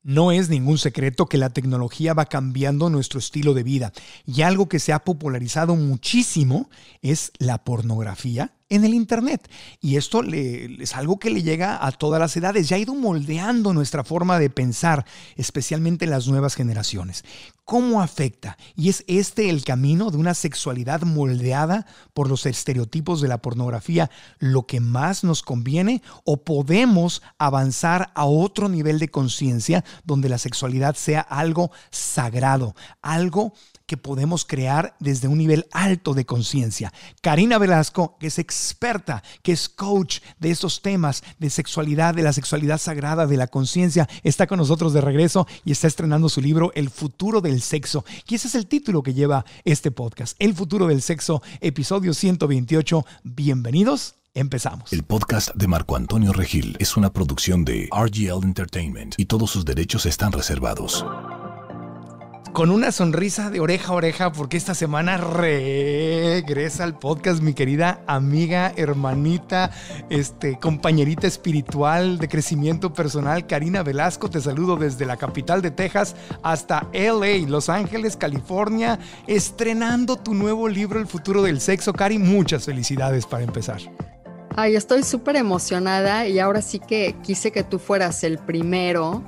No es ningún secreto que la tecnología va cambiando nuestro estilo de vida y algo que se ha popularizado muchísimo es la pornografía en el internet. Y esto es algo que le llega a todas las edades y ha ido moldeando nuestra forma de pensar, especialmente en las nuevas generaciones. ¿Cómo afecta? ¿Y es este el camino de una sexualidad moldeada por los estereotipos de la pornografía lo que más nos conviene? ¿O podemos avanzar a otro nivel de conciencia donde la sexualidad sea algo sagrado, algo que podemos crear desde un nivel alto de conciencia? Karina Velasco, que es experta, que es coach de estos temas de sexualidad, de la sexualidad sagrada, de la conciencia, está con nosotros de regreso y está estrenando su libro El futuro del sexo. Y ese es el título que lleva este podcast, El futuro del sexo, episodio 128. Bienvenidos. Empezamos. El podcast de Marco Antonio Regil es una producción de RGL Entertainment y todos sus derechos están reservados. Con una sonrisa de oreja a oreja, porque esta semana regresa al podcast mi querida amiga, hermanita, compañerita espiritual de crecimiento personal, Karina Velasco. Te saludo desde la capital de Texas hasta LA, Los Ángeles, California, estrenando tu nuevo libro, El futuro del sexo. Cari, muchas felicidades para empezar. Ay, estoy súper emocionada y ahora sí que quise que tú fueras el primero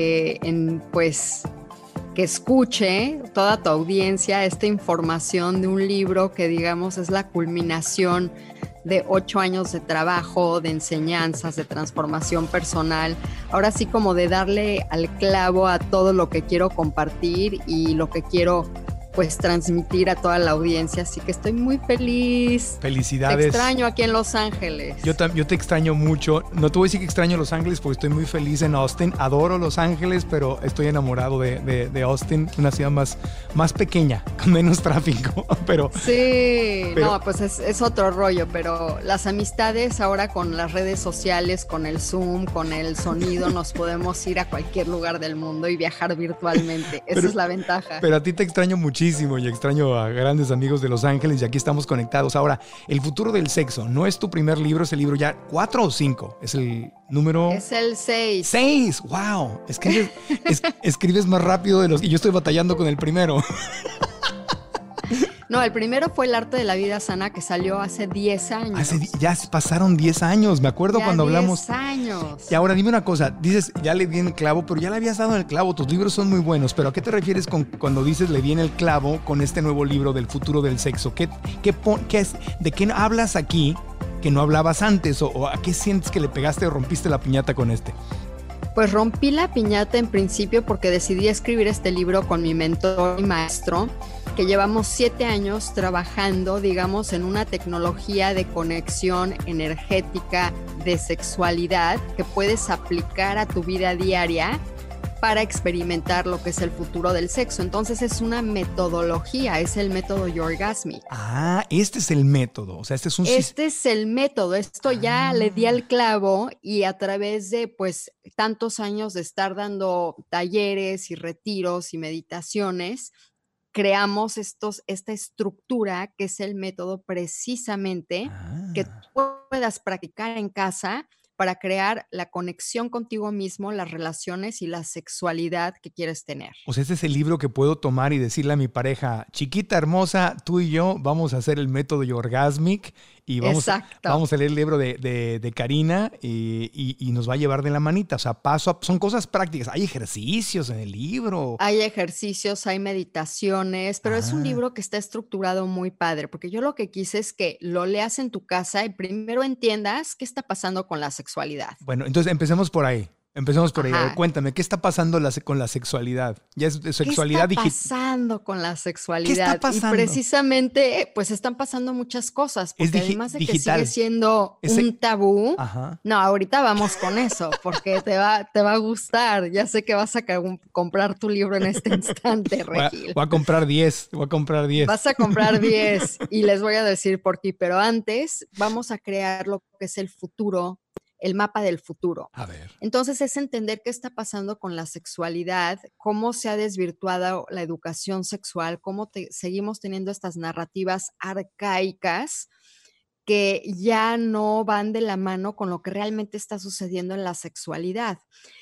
que escuche toda tu audiencia esta información de un libro que, digamos, es la culminación de 8 años de trabajo, de enseñanzas, de transformación personal. Ahora sí, como de darle al clavo a todo lo que quiero compartir y lo que quiero transmitir a toda la audiencia, así que estoy muy feliz. Felicidades. Te extraño aquí en Los Ángeles. Yo te extraño mucho. No te voy a decir que extraño Los Ángeles porque estoy muy feliz en Austin. Adoro Los Ángeles, pero estoy enamorado de Austin, una ciudad más pequeña, con menos tráfico. No, pues es otro rollo, pero las amistades ahora con las redes sociales, con el Zoom, con el sonido, nos podemos ir a cualquier lugar del mundo y viajar virtualmente. Esa es la ventaja. Pero a ti te extraño muchísimo y extraño a grandes amigos de Los Ángeles y aquí estamos conectados. Ahora, El futuro del sexo no es tu primer libro, es el libro ya 4 o 5, es el número... Es el 6. 6, wow, escribes más rápido de los... Y yo estoy batallando con el primero. No, el primero fue El arte de la vida sana, que salió hace 10 años. Ya pasaron 10 años, me acuerdo cuando hablamos. 10 años. Y ahora dime una cosa, dices, ya le di en el clavo, pero ya le habías dado en el clavo, tus libros son muy buenos, pero ¿a qué te refieres cuando dices le di en el clavo con este nuevo libro del futuro del sexo? ¿De qué hablas aquí que no hablabas antes? ¿O a qué sientes que le pegaste o rompiste la piñata con este? Pues rompí la piñata en principio porque decidí escribir este libro con mi mentor y maestro, que llevamos 7 años trabajando, digamos, en una tecnología de conexión energética, de sexualidad, que puedes aplicar a tu vida diaria para experimentar lo que es el futuro del sexo. Entonces es una metodología, es el método Yorgasmic. Ah, este es el método, o sea, este es el método, esto ya le di al clavo y a través de tantos años de estar dando talleres y retiros y meditaciones, creamos esta estructura que es el método precisamente que tú puedas practicar en casa para crear la conexión contigo mismo, las relaciones y la sexualidad que quieres tener. O sea, este es el libro que puedo tomar y decirle a mi pareja, chiquita hermosa, tú y yo vamos a hacer el método Yorgasmic y vamos a leer el libro de Karina y nos va a llevar de la manita. O sea, son cosas prácticas. Hay ejercicios en el libro. Hay ejercicios, hay meditaciones, pero es un libro que está estructurado muy padre, porque yo lo que quise es que lo leas en tu casa y primero entiendas qué está pasando con la sexualidad. Bueno, entonces empecemos por ahí. A ver, cuéntame, ¿qué está pasando con la sexualidad? Ya es sexualidad digital. ¿Qué está pasando con la sexualidad? ¿Qué está pasando? Y precisamente, están pasando muchas cosas, porque además de que sigue siendo un tabú, no, ahorita vamos con eso, porque te va a gustar. Ya sé que vas a comprar tu libro en este instante, Regil. Voy a comprar 10. Vas a comprar 10 y les voy a decir por qué, pero antes vamos a crear lo que es el futuro, el mapa del futuro. A ver. Entonces es entender qué está pasando con la sexualidad, cómo se ha desvirtuado la educación sexual, cómo seguimos teniendo estas narrativas arcaicas que ya no van de la mano con lo que realmente está sucediendo en la sexualidad.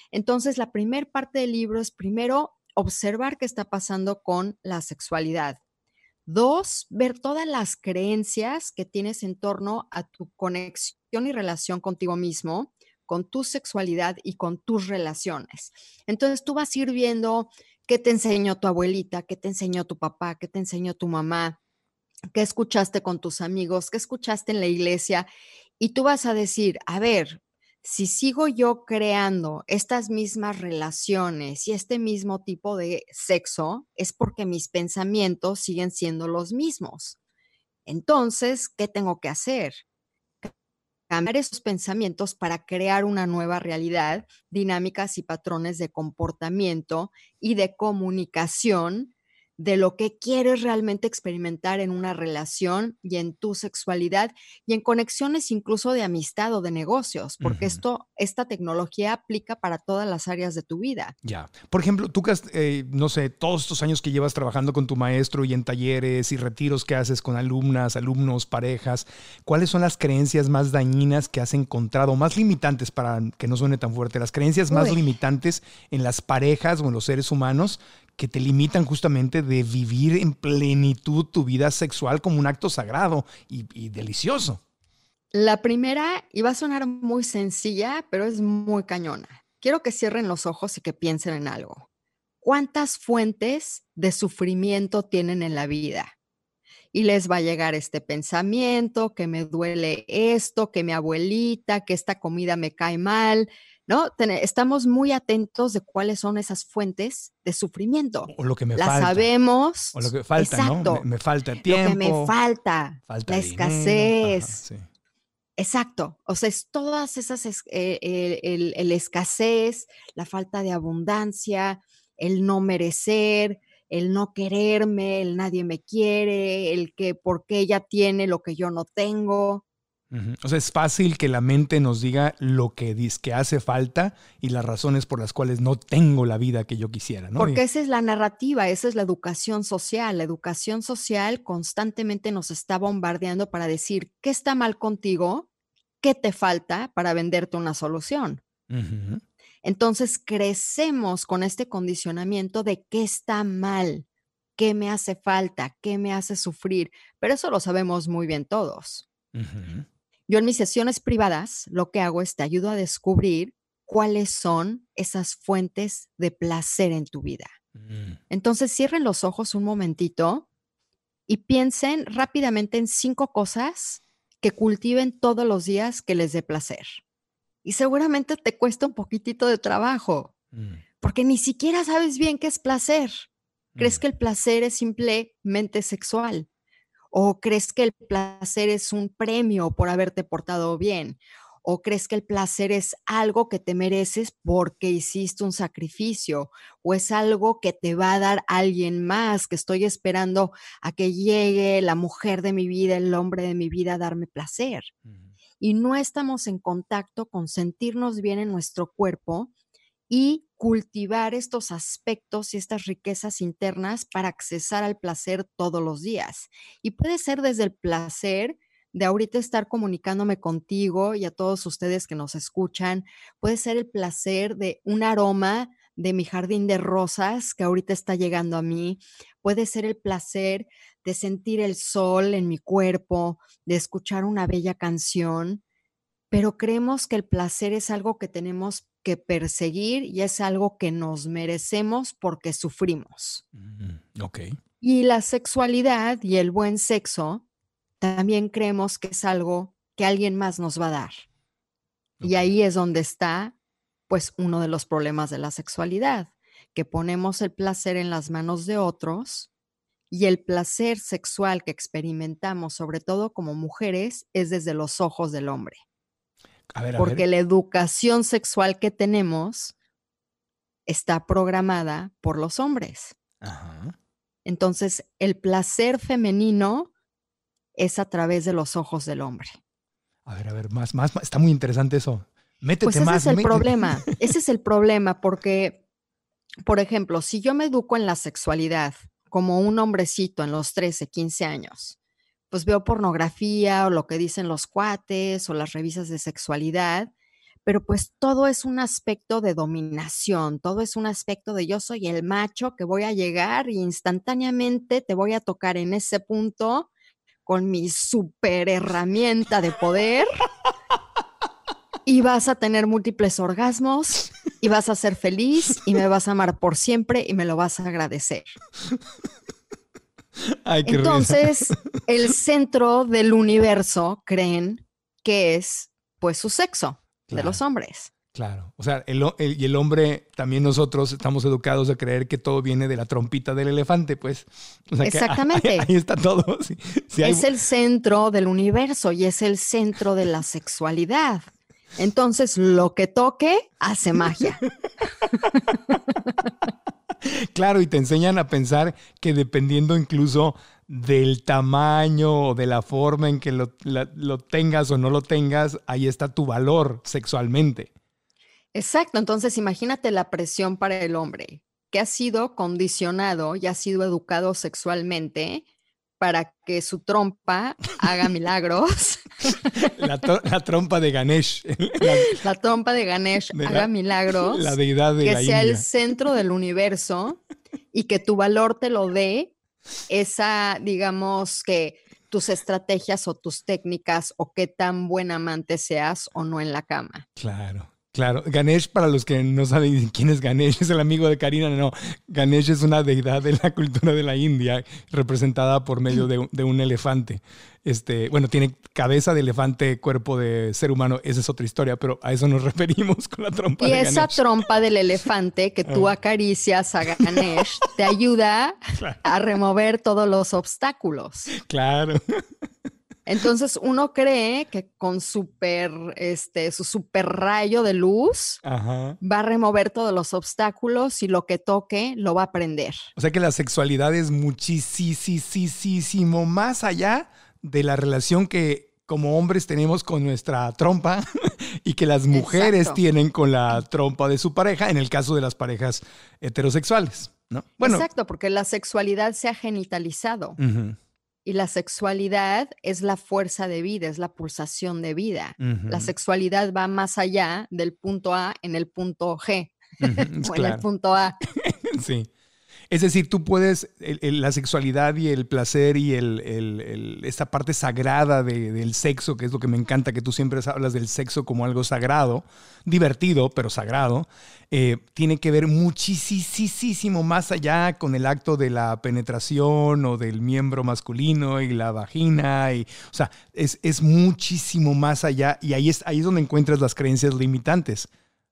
Entonces, la primera parte del libro es primero observar qué está pasando con la sexualidad. 2, ver todas las creencias que tienes en torno a tu conexión y relación contigo mismo, con tu sexualidad y con tus relaciones. Entonces, tú vas a ir viendo qué te enseñó tu abuelita, qué te enseñó tu papá, qué te enseñó tu mamá, qué escuchaste con tus amigos, qué escuchaste en la iglesia, y tú vas a decir, a ver, si sigo yo creando estas mismas relaciones y este mismo tipo de sexo, es porque mis pensamientos siguen siendo los mismos. Entonces, ¿qué tengo que hacer? Cambiar esos pensamientos para crear una nueva realidad, dinámicas y patrones de comportamiento y de comunicación de lo que quieres realmente experimentar en una relación y en tu sexualidad y en conexiones incluso de amistad o de negocios, porque Ujú. esta tecnología aplica para todas las áreas de tu vida. Ya. Por ejemplo, tú que has, no sé, todos estos años que llevas trabajando con tu maestro y en talleres y retiros que haces con alumnas, alumnos, parejas, ¿cuáles son las creencias más dañinas que has encontrado, más limitantes para que no suene tan fuerte, las creencias más Uy. limitantes en las parejas o en los seres humanos que te limitan justamente de vivir en plenitud tu vida sexual como un acto sagrado y delicioso? La primera, y va a sonar muy sencilla, pero es muy cañona. Quiero que cierren los ojos y que piensen en algo. ¿Cuántas fuentes de sufrimiento tienen en la vida? Y les va a llegar este pensamiento, que me duele esto, que mi abuelita, que esta comida me cae mal, ¿no? Estamos muy atentos de cuáles son esas fuentes de sufrimiento. O lo que me Las falta, o lo sabemos, que falta, ¿no? exacto, Me falta lo que me tiempo, falta, falta la dinero. Ajá, escasez. sí. Exacto, o sea, es todas esas el escasez, la falta de abundancia, el no merecer, el no quererme, el nadie me quiere, el que por qué ella tiene lo que yo no tengo. Ujú. O sea, es fácil que la mente nos diga lo que dice que hace falta y las razones por las cuales no tengo la vida que yo quisiera, ¿no? Porque esa es la narrativa, esa es la educación social. La educación social constantemente nos está bombardeando para decir, ¿qué está mal contigo? ¿Qué te falta para venderte una solución? Ujú. Entonces crecemos con este condicionamiento de qué está mal, qué me hace falta, qué me hace sufrir, pero eso lo sabemos muy bien todos. Ujú. Yo en mis sesiones privadas lo que hago es te ayudo a descubrir cuáles son esas fuentes de placer en tu vida. Mm. Entonces cierren los ojos un momentito y piensen rápidamente en 5 cosas que cultiven todos los días que les dé placer. Y seguramente te cuesta un poquitito de trabajo, Mm. porque ni siquiera sabes bien qué es placer. ¿Crees Mm. que el placer es simplemente sexual? ¿O crees que el placer es un premio por haberte portado bien? ¿O crees que el placer es algo que te mereces porque hiciste un sacrificio? ¿O es algo que te va a dar alguien más, que estoy esperando a que llegue la mujer de mi vida, el hombre de mi vida a darme placer? Mm. Y no estamos en contacto con sentirnos bien en nuestro cuerpo y cultivar estos aspectos y estas riquezas internas para accesar al placer todos los días. Y puede ser desde el placer de ahorita estar comunicándome contigo y a todos ustedes que nos escuchan, puede ser el placer de un aroma de mi jardín de rosas que ahorita está llegando a mí, puede ser el placer de sentir el sol en mi cuerpo, de escuchar una bella canción, pero creemos que el placer es algo que tenemos que perseguir y es algo que nos merecemos porque sufrimos. Mm. Ok. Y la sexualidad y el buen sexo también creemos que es algo que alguien más nos va a dar. Y Ok. ahí es donde está, pues, uno de los problemas de la sexualidad, que ponemos el placer en las manos de otros y el placer sexual que experimentamos, sobre todo como mujeres, es desde los ojos del hombre. A ver. Porque la educación sexual que tenemos está programada por los hombres. Ajá. Entonces, el placer femenino es a través de los ojos del hombre. A ver, más. Está muy interesante eso. Pues Métete más. ese es el problema, porque, por ejemplo, si yo me educo en la sexualidad como un hombrecito en los 13, 15 años, pues veo pornografía o lo que dicen los cuates o las revistas de sexualidad, pero pues todo es un aspecto de dominación, todo es un aspecto de yo soy el macho que voy a llegar y instantáneamente te voy a tocar en ese punto con mi super herramienta de poder y vas a tener múltiples orgasmos y vas a ser feliz y me vas a amar por siempre y me lo vas a agradecer. Ay, qué Entonces, risa. el centro del universo creen que es pues su sexo de los hombres. Claro, o sea, y el hombre, también nosotros estamos educados a creer que todo viene de la trompita del elefante, pues. O sea, Exactamente. Que ahí está todo. Sí es el centro del universo y es el centro de la sexualidad. Entonces, lo que toque hace magia. Claro, y te enseñan a pensar que dependiendo incluso del tamaño o de la forma en que lo tengas o no lo tengas, ahí está tu valor sexualmente. Exacto, entonces imagínate la presión para el hombre, que ha sido condicionado y ha sido educado sexualmente para que su trompa haga milagros. La trompa de Ganesh. La trompa de Ganesh haga milagros. La deidad de que la sea India. El centro del universo y que tu valor te lo dé esa, digamos que tus estrategias o tus técnicas o qué tan buen amante seas o no en la cama. Claro. Claro, Ganesh, para los que no saben quién es Ganesh, es el amigo de Karina, no. Ganesh es una deidad de la cultura de la India, representada por medio de un elefante. Bueno, tiene cabeza de elefante, cuerpo de ser humano, esa es otra historia, pero a eso nos referimos con la trompa de Ganesh. Y esa trompa del elefante que tú acaricias a Ganesh te ayuda a remover todos los obstáculos. Claro. Entonces uno cree que con su super rayo de luz va a remover todos los obstáculos y lo que toque lo va a prender. O sea que la sexualidad es muchísimo más allá de la relación que como hombres tenemos con nuestra trompa y que las mujeres tienen con la trompa de su pareja, en el caso de las parejas heterosexuales, ¿no? Bueno, exacto, porque la sexualidad se ha genitalizado. Y la sexualidad es la fuerza de vida, es la pulsación de vida. La sexualidad va más allá del punto A en el punto G o en el punto A. Sí. Es decir, tú puedes, la sexualidad y el placer y esta parte sagrada del sexo, que es lo que me encanta, que tú siempre hablas del sexo como algo sagrado, divertido, pero sagrado, tiene que ver muchísimo más allá con el acto de la penetración o del miembro masculino y la vagina. O sea, es muchísimo más allá y ahí es donde encuentras las creencias limitantes.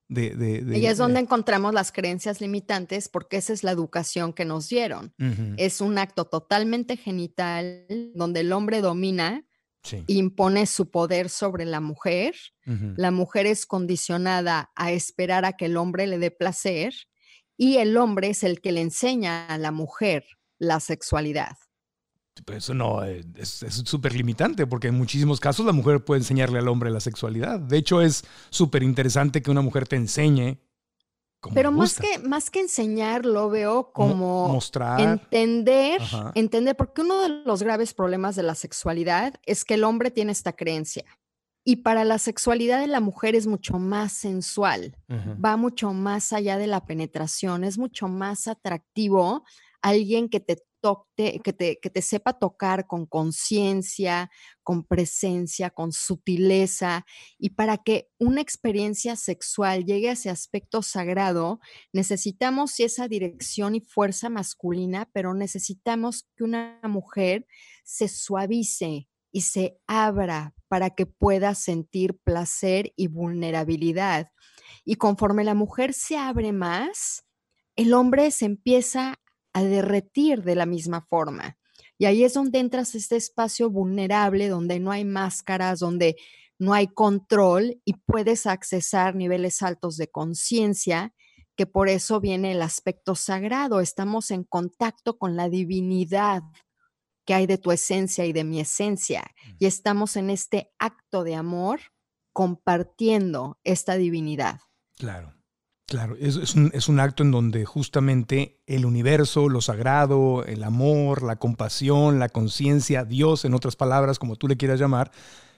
Y es donde encontramos las creencias limitantes porque esa es la educación que nos dieron. Es un acto totalmente genital donde el hombre domina, impone su poder sobre la mujer. La mujer es condicionada a esperar a que el hombre le dé placer y el hombre es el que le enseña a la mujer la sexualidad. Pero eso no es súper limitante porque en muchísimos casos la mujer puede enseñarle al hombre la sexualidad. De hecho, es súper interesante que una mujer te enseñe cómo Pero le gusta. más que enseñar, lo veo como mostrar, entender, porque uno de los graves problemas de la sexualidad es que el hombre tiene esta creencia. Y para la sexualidad de la mujer es mucho más sensual, va mucho más allá de la penetración, es mucho más atractivo alguien que te que te sepa tocar con conciencia, con presencia, con sutileza. Y para que una experiencia sexual llegue a ese aspecto sagrado, necesitamos esa dirección y fuerza masculina, pero necesitamos que una mujer se suavice y se abra para que pueda sentir placer y vulnerabilidad. Y conforme la mujer se abre más, el hombre se empieza a derretir de la misma forma. Y ahí es donde entras a este espacio vulnerable, donde no hay máscaras, donde no hay control y puedes accesar niveles altos de conciencia, que por eso viene el aspecto sagrado. Estamos en contacto con la divinidad que hay de tu esencia y de mi esencia. Y estamos en este acto de amor compartiendo esta divinidad. Claro. Claro, es un acto en donde justamente el universo, lo sagrado, el amor, la compasión, la conciencia, Dios, en otras palabras, como tú le quieras llamar,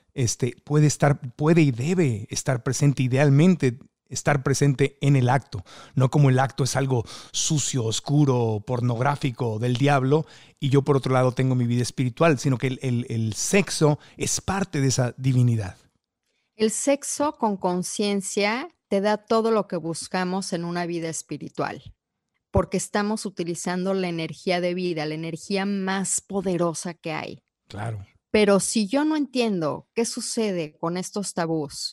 puede y debe estar presente, idealmente estar presente en el acto, no como el acto es algo sucio, oscuro, pornográfico del diablo y yo por otro lado tengo mi vida espiritual, sino que el sexo es parte de esa divinidad. El sexo con conciencia te da todo lo que buscamos en una vida espiritual, porque estamos utilizando la energía de vida, la energía más poderosa que hay. Claro. Pero si yo no entiendo qué sucede con estos tabús,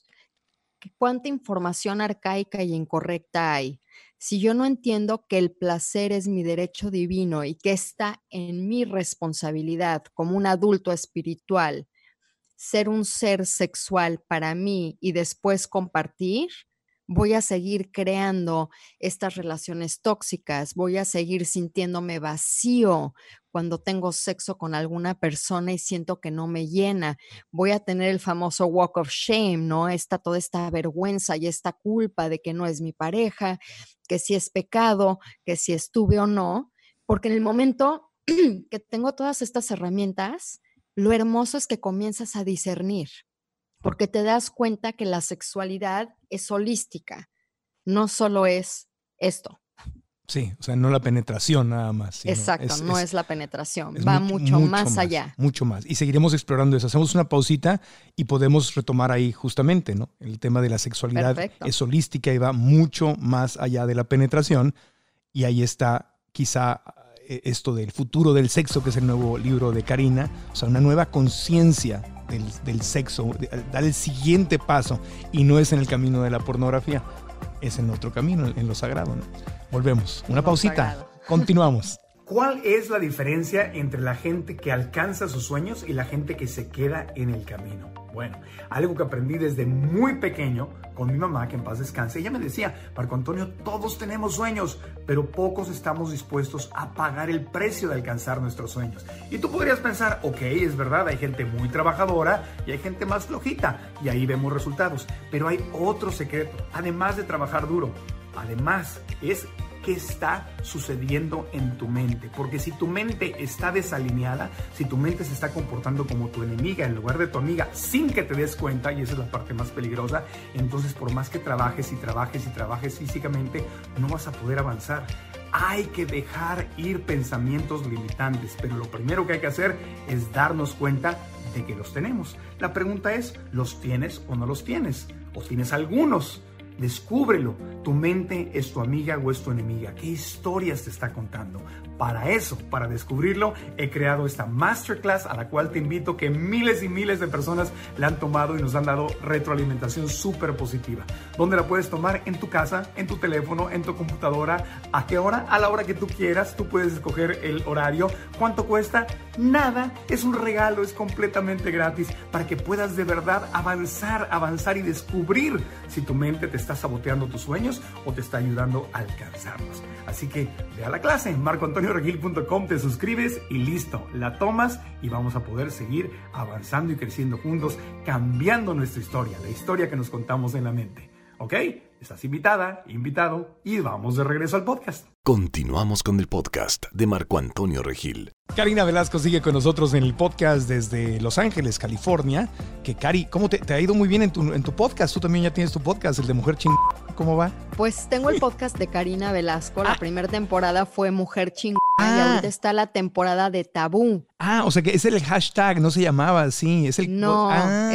cuánta información arcaica y incorrecta hay, si yo no entiendo que el placer es mi derecho divino y que está en mi responsabilidad como un adulto espiritual, ser un ser sexual para mí y después compartir, voy a seguir creando estas relaciones tóxicas, voy a seguir sintiéndome vacío cuando tengo sexo con alguna persona y siento que no me llena. Voy a tener el famoso walk of shame, ¿no? Toda esta vergüenza y esta culpa de que no es mi pareja, que si es pecado, que si estuve o no, porque en el momento que tengo todas estas herramientas, lo hermoso es que comienzas a discernir, porque te das cuenta que la sexualidad es holística, no solo es esto. Sí, o sea, no la penetración nada más. Exacto, no es la penetración, va mucho más allá. Mucho más. Y seguiremos explorando eso. Hacemos una pausita y podemos retomar ahí justamente, ¿no? El tema de la sexualidad es holística y va mucho más allá de la penetración. Y ahí está quizá esto del futuro del sexo, que es el nuevo libro de Karina. O sea, una nueva conciencia del sexo, dar el siguiente paso. Y no es en el camino de la pornografía, es en otro camino, en lo sagrado, ¿no? Volvemos. Una pausita. Continuamos. ¿Cuál es la diferencia entre la gente que alcanza sus sueños y la gente que se queda en el camino? Bueno, algo que aprendí desde muy pequeño con mi mamá, que en paz descanse. Ella me decía, Marco Antonio, todos tenemos sueños, pero pocos estamos dispuestos a pagar el precio de alcanzar nuestros sueños. Y tú podrías pensar, ok, es verdad, hay gente muy trabajadora y hay gente más flojita, y ahí vemos resultados. Pero hay otro secreto, además de trabajar duro. Además, es qué está sucediendo en tu mente. Porque si tu mente está desalineada, si tu mente se está comportando como tu enemiga en lugar de tu amiga sin que te des cuenta, y esa es la parte más peligrosa, entonces por más que trabajes y trabajes y trabajes físicamente, no vas a poder avanzar. Hay que dejar ir pensamientos limitantes, pero lo primero que hay que hacer es darnos cuenta de que los tenemos. La pregunta es, ¿los tienes o no los tienes? ¿O tienes algunos? Descúbrelo. Tu mente es tu amiga o es tu enemiga. ¿Qué historias te está contando? Para eso, para descubrirlo, he creado esta masterclass a la cual te invito, que miles y miles de personas la han tomado y nos han dado retroalimentación súper positiva. ¿Dónde la puedes tomar? En tu casa, en tu teléfono, en tu computadora. ¿A qué hora? A la hora que tú quieras. Tú puedes escoger el horario. ¿Cuánto cuesta? Nada. Es un regalo, es completamente gratis para que puedas de verdad avanzar y descubrir si tu mente te está saboteando tus sueños o te está ayudando a alcanzarlos. Así que ve a la clase en marcoantonioregil.com, te suscribes y listo, la tomas y vamos a poder seguir avanzando y creciendo juntos, cambiando nuestra historia, la historia que nos contamos en la mente. ¿Ok? Estás invitada, invitado y vamos de regreso al podcast. Continuamos con el podcast de Marco Antonio Regil. Karina Velasco sigue con nosotros en el podcast desde Los Ángeles, California. Que Cari, ¿cómo te ha ido muy bien en tu podcast? Tú también ya tienes tu podcast, el de Mujer Ching. ¿Cómo va? Pues tengo el podcast de Karina Velasco. La primera temporada fue Mujer Ching y ahorita está la temporada de Tabú. O sea que es el hashtag, no se llamaba así. Es el... No,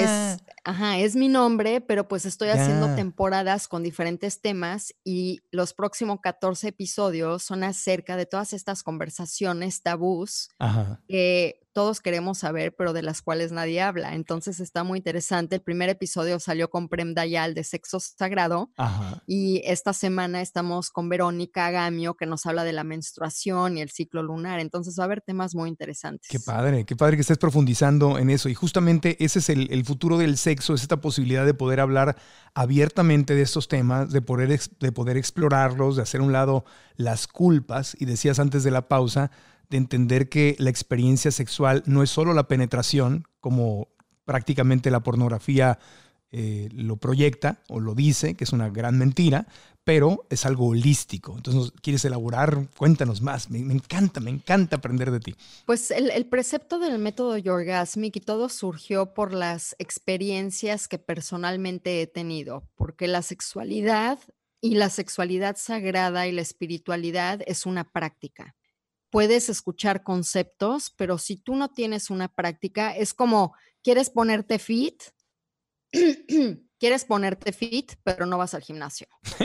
es mi nombre, pero pues estoy haciendo temporadas con diferentes temas y los próximos 14 episodios son acerca de todas estas conversaciones tabús que todos queremos saber, pero de las cuales nadie habla. Entonces está muy interesante. El primer episodio salió con Prem Dayal de Sexo Sagrado y esta semana estamos con Verónica Gamio, que nos habla de la menstruación y el ciclo lunar. Entonces va a haber temas muy interesantes. Qué padre que estés profundizando en eso. Y justamente ese es el futuro del sexo, es esta posibilidad de poder hablar abiertamente de estos temas, de poder explorarlos, de hacer a un lado las culpas. Y decías antes de la pausa, de entender que la experiencia sexual no es solo la penetración, como prácticamente la pornografía lo proyecta o lo dice, que es una gran mentira, pero es algo holístico. Entonces, ¿quieres elaborar? Cuéntanos más. Me encanta aprender de ti. Pues el precepto del método Yorgasmic y todo surgió por las experiencias que personalmente he tenido, porque la sexualidad y la sexualidad sagrada y la espiritualidad es una práctica. Puedes escuchar conceptos, pero si tú no tienes una práctica, es como, ¿quieres ponerte fit? Quieres ponerte fit, pero no vas al gimnasio.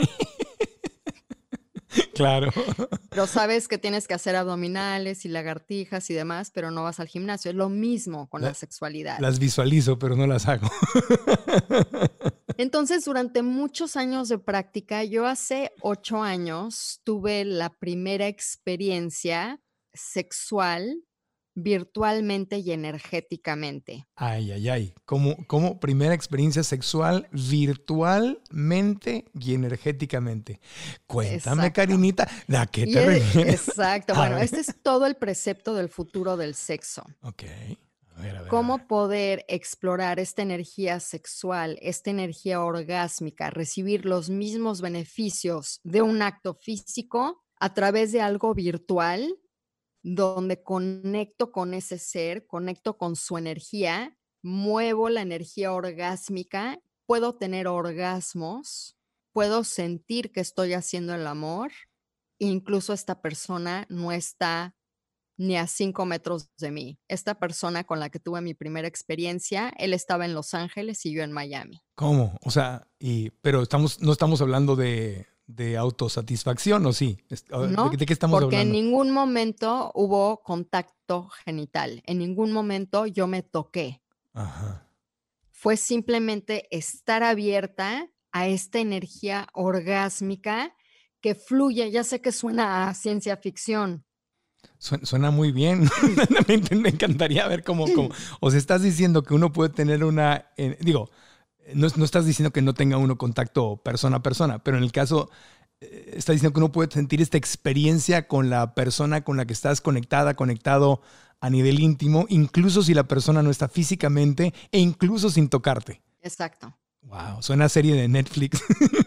Claro. Pero sabes que tienes que hacer abdominales y lagartijas y demás, pero no vas al gimnasio. Es lo mismo con la sexualidad. Las visualizo, pero no las hago. Entonces, durante muchos años de práctica, yo hace 8 años tuve la primera experiencia sexual virtualmente y energéticamente. Ay. ¿Cómo primera experiencia sexual virtualmente y energéticamente? Cuéntame, Exacto. Karinita, ¿a qué te refieres? Exacto. Bueno, este es todo el precepto del futuro del sexo. Ok. A ver. Cómo poder explorar esta energía sexual, esta energía orgásmica, recibir los mismos beneficios de un acto físico a través de algo virtual, donde conecto con ese ser, conecto con su energía, muevo la energía orgásmica, puedo tener orgasmos, puedo sentir que estoy haciendo el amor, incluso esta persona no está ni a 5 metros de mí. Esta persona con la que tuve mi primera experiencia, él estaba en Los Ángeles y yo en Miami. ¿Cómo? O sea, pero no estamos hablando de autosatisfacción, ¿o sí? ¿No? ¿De qué estamos Porque hablando? en ningún momento hubo contacto genital. En ningún momento yo me toqué. Ajá. Fue simplemente estar abierta a esta energía orgásmica que fluye. Ya sé que suena a ciencia ficción. Suena muy bien. Me encantaría ver cómo. O sea, estás diciendo que uno puede tener no estás diciendo que no tenga uno contacto persona a persona, pero en el caso, estás diciendo que uno puede sentir esta experiencia con la persona con la que estás conectado a nivel íntimo, incluso si la persona no está físicamente e incluso sin tocarte. Exacto. Wow, suena a serie de Netflix.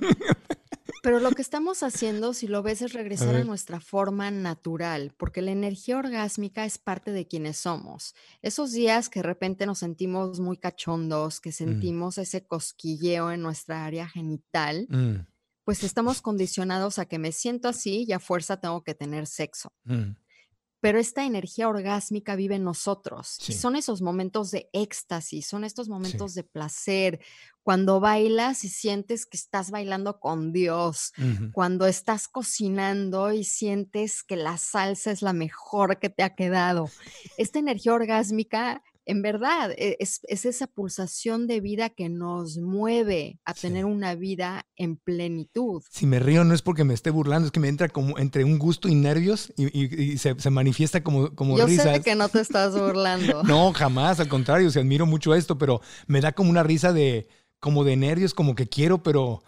Pero lo que estamos haciendo, si lo ves, es regresar a nuestra forma natural, porque la energía orgásmica es parte de quienes somos. Esos días que de repente nos sentimos muy cachondos, que sentimos ese cosquilleo en nuestra área genital, pues estamos condicionados a que me siento así y a fuerza tengo que tener sexo. Pero esta energía orgásmica vive en nosotros. Sí. Y son esos momentos de éxtasis, son estos momentos de placer. Cuando bailas y sientes que estás bailando con Dios. Cuando estás cocinando y sientes que la salsa es la mejor que te ha quedado. Esta energía orgásmica, en verdad, es esa pulsación de vida que nos mueve a tener una vida en plenitud. Si me río no es porque me esté burlando, es que me entra como entre un gusto y nervios y se manifiesta como risas. Yo sé que no te estás burlando. No, jamás, al contrario, admiro mucho esto, pero me da como una risa como de nervios, como que quiero, pero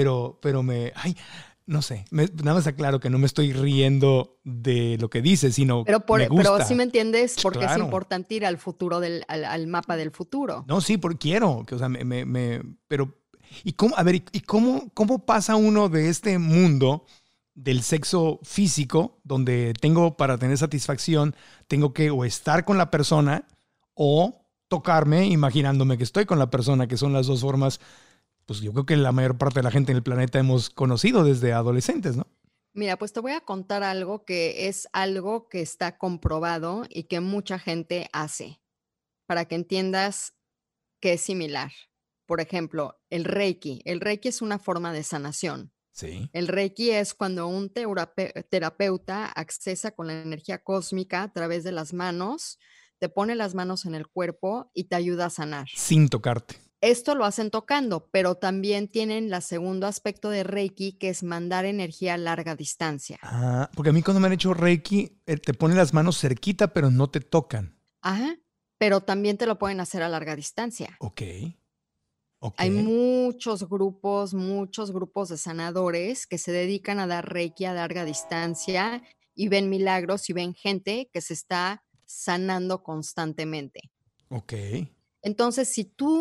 no sé, nada más aclaro que no me estoy riendo de lo que dices, sino me gusta. Pero sí me entiendes porque Claro. es importante ir al futuro, al mapa del futuro. No, sí, porque quiero, o sea, pero ¿y cómo, a ver, y cómo pasa uno de este mundo del sexo físico, donde para tener satisfacción, tengo que o estar con la persona o tocarme imaginándome que estoy con la persona, que son las dos formas, pues yo creo que la mayor parte de la gente en el planeta hemos conocido desde adolescentes, ¿no? Mira, pues te voy a contar algo que es algo que está comprobado y que mucha gente hace, para que entiendas que es similar. Por ejemplo, el Reiki. El Reiki es una forma de sanación. Sí. El Reiki es cuando un terapeuta accesa con la energía cósmica a través de las manos, te pone las manos en el cuerpo y te ayuda a sanar. Sin tocarte. Esto lo hacen tocando, pero también tienen el segundo aspecto de Reiki, que es mandar energía a larga distancia. Ah, porque a mí cuando me han hecho Reiki, te ponen las manos cerquita, pero no te tocan. Ajá, pero también te lo pueden hacer a larga distancia. Ok. Hay muchos grupos de sanadores que se dedican a dar Reiki a larga distancia y ven milagros y ven gente que se está sanando constantemente. Ok. Entonces, si tú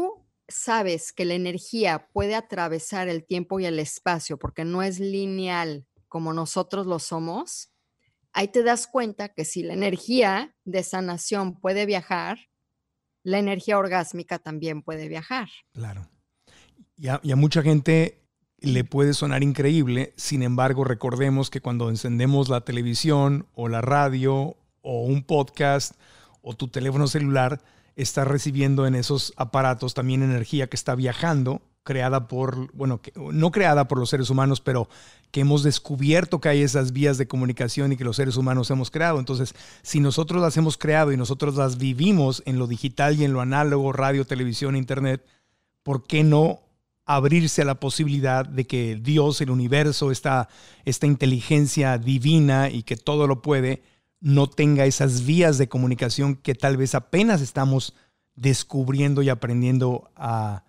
sabes que la energía puede atravesar el tiempo y el espacio porque no es lineal como nosotros lo somos, ahí te das cuenta que si la energía de sanación puede viajar, la energía orgásmica también puede viajar. Claro. Y a mucha gente le puede sonar increíble, sin embargo, recordemos que cuando encendemos la televisión o la radio o un podcast o tu teléfono celular, estás recibiendo en esos aparatos también energía que está viajando, creada por, bueno, no creada por los seres humanos, pero que hemos descubierto que hay esas vías de comunicación y que los seres humanos hemos creado. Entonces, si nosotros las hemos creado y nosotros las vivimos en lo digital y en lo análogo, radio, televisión, internet, ¿por qué no abrirse a la posibilidad de que Dios, el universo, esta inteligencia divina y que todo lo puede, no tenga esas vías de comunicación que tal vez apenas estamos descubriendo y aprendiendo a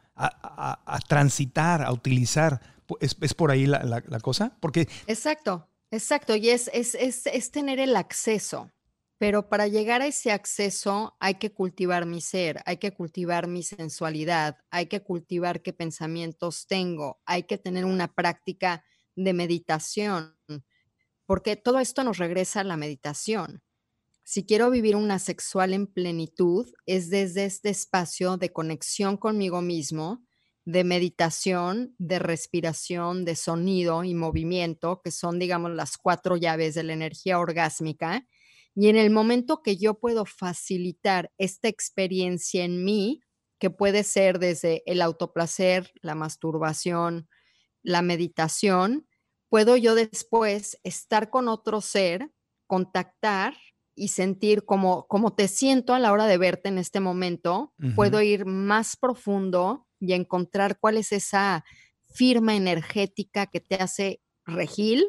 transitar, a utilizar? ¿Es por ahí la cosa? Porque Exacto. Y es tener el acceso. Pero para llegar a ese acceso hay que cultivar mi ser, hay que cultivar mi sensualidad, hay que cultivar qué pensamientos tengo, hay que tener una práctica de meditación, porque todo esto nos regresa a la meditación. Si quiero vivir una sexual en plenitud, es desde este espacio de conexión conmigo mismo, de meditación, de respiración, de sonido y movimiento, que son, digamos, las 4 llaves de la energía orgásmica. Y en el momento que yo puedo facilitar esta experiencia en mí, que puede ser desde el autoplacer, la masturbación, la meditación, puedo yo después estar con otro ser, contactar y sentir como te siento a la hora de verte en este momento. Puedo ir más profundo y encontrar cuál es esa firma energética que te hace Regil.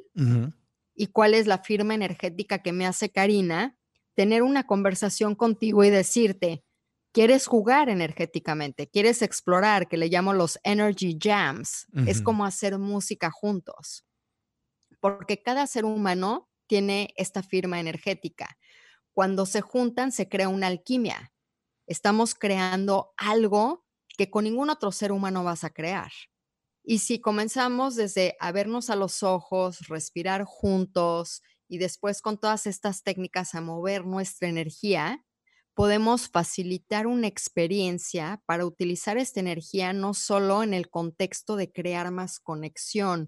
Y cuál es la firma energética que me hace Karina, tener una conversación contigo y decirte, ¿quieres jugar energéticamente? ¿Quieres explorar? Que le llamo los energy jams. Es como hacer música juntos. Porque cada ser humano tiene esta firma energética. Cuando se juntan, se crea una alquimia. Estamos creando algo que con ningún otro ser humano vas a crear. Y si comenzamos desde a vernos a los ojos, respirar juntos y después con todas estas técnicas a mover nuestra energía, podemos facilitar una experiencia para utilizar esta energía no solo en el contexto de crear más conexión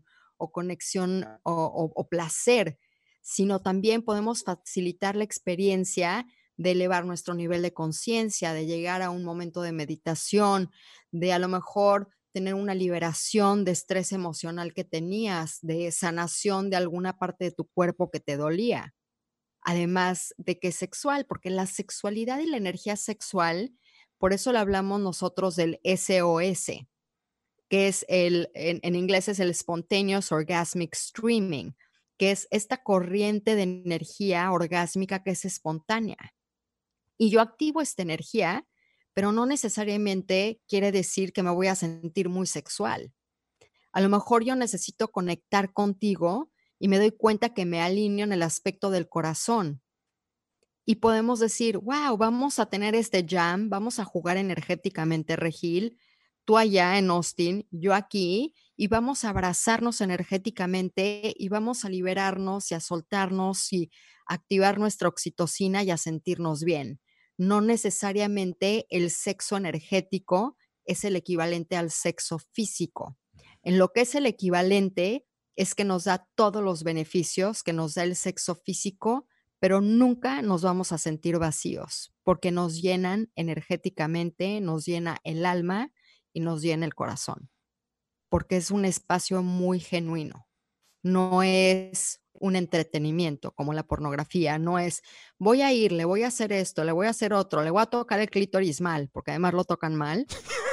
o placer, sino también podemos facilitar la experiencia de elevar nuestro nivel de conciencia, de llegar a un momento de meditación, de a lo mejor tener una liberación de estrés emocional que tenías, de sanación de alguna parte de tu cuerpo que te dolía. Además de que es sexual, porque la sexualidad y la energía sexual, por eso le hablamos nosotros del SOS, que es en inglés es el Spontaneous Orgasmic Streaming, que es esta corriente de energía orgásmica que es espontánea. Y yo activo esta energía, pero no necesariamente quiere decir que me voy a sentir muy sexual. A lo mejor yo necesito conectar contigo y me doy cuenta que me alineo en el aspecto del corazón. Y podemos decir, wow, vamos a tener este jam, vamos a jugar energéticamente, Regil, tú allá en Austin, yo aquí, y vamos a abrazarnos energéticamente y vamos a liberarnos y a soltarnos y activar nuestra oxitocina y a sentirnos bien. No necesariamente el sexo energético es el equivalente al sexo físico. En lo que es el equivalente es que nos da todos los beneficios que nos da el sexo físico, pero nunca nos vamos a sentir vacíos porque nos llenan energéticamente, nos llena el alma y nos llena el corazón, porque es un espacio muy genuino. No es un entretenimiento como la pornografía, no es voy a ir, le voy a hacer esto, le voy a hacer otro, le voy a tocar el clítoris mal, porque además lo tocan mal.